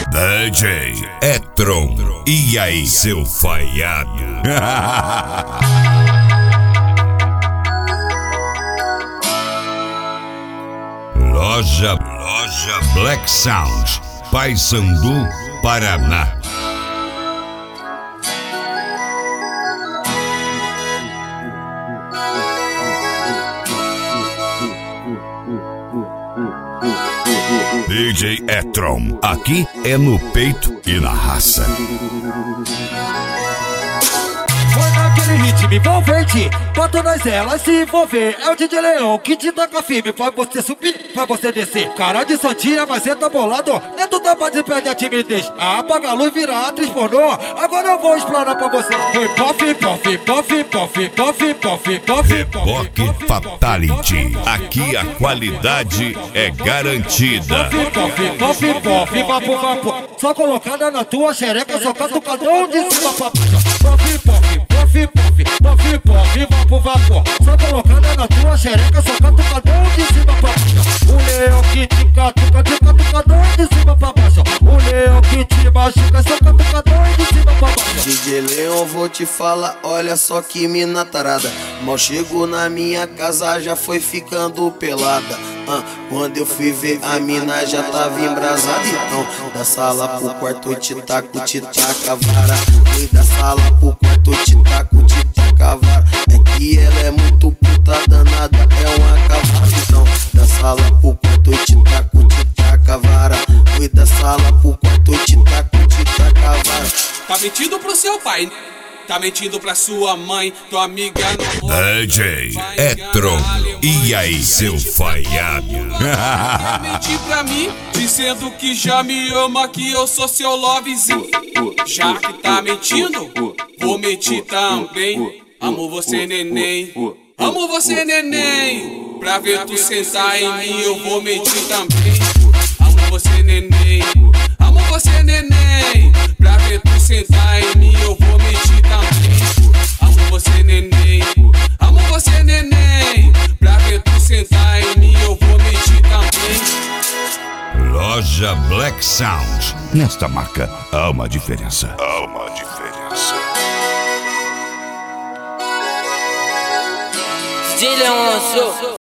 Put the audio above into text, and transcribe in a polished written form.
DJ Etron. E aí, seu falhado? Loja Black Sound, Paysandu, Paraná. DJ Etron, aqui é no peito e na raça. Foi naquele ritmo envolvente, bota nós elas se envolver. É o DJ Leão que te taca firme, faz você subir, faz você descer. Cara de santinha, mas cê tá bolado, dentro da base perde a timidez. Apaga a luz, vira atriz pornô, agora eu vou explorar pra você. Foi pof, pof, pof, pof, pof, pof, pof. Reboque Fatality, aqui a qualidade é garantida. Pof, pof, pof, vapo, vapo. Só colocada na tua xereca, só catucadão de cima pra baixo. Pof, pof, pof, pof, pof, pof, vapo, vapo. Só colocada na tua xereca, só catucadão de cima pra baixo. O leão que te catuca, de catucadão de cima pra baixo. O leão que te machuca, só catucadão de cima pra baixo. DJ Leão, vou te falar, olha só que mina tarada. Mal chegou na minha casa, já foi ficando pelada. Quando eu fui ver, a mina já tava embrasada. Então, da sala pro quarto, te taca a vara. Oi, da sala pro quarto, te taca a vara. É que ela é muito puta danada, é uma cavara. Então, da sala pro quarto, te taca a vara. Oi, da sala pro quarto, te taca a vara. Tá mentindo pro seu pai, tá mentindo pra sua mãe, tua amiga não. DJ Etron. E aí, seu falhado? Mentir pra mim, dizendo que já me ama, que eu sou seu lovezinho. Já que tá mentindo, vou mentir também. Amo você, neném. Amo você, neném. Pra ver tu sentar em mim, eu vou mentir também. Amo você, neném. Amo você, neném. Pra ver tu sentar em mim, eu vou mentir também. Amo você, neném. Amo você, neném. Pra ver tu sentar em mim, eu vou mentir também. Loja Black Sound. Nesta marca há uma diferença. Há uma diferença. DJ Leão lançou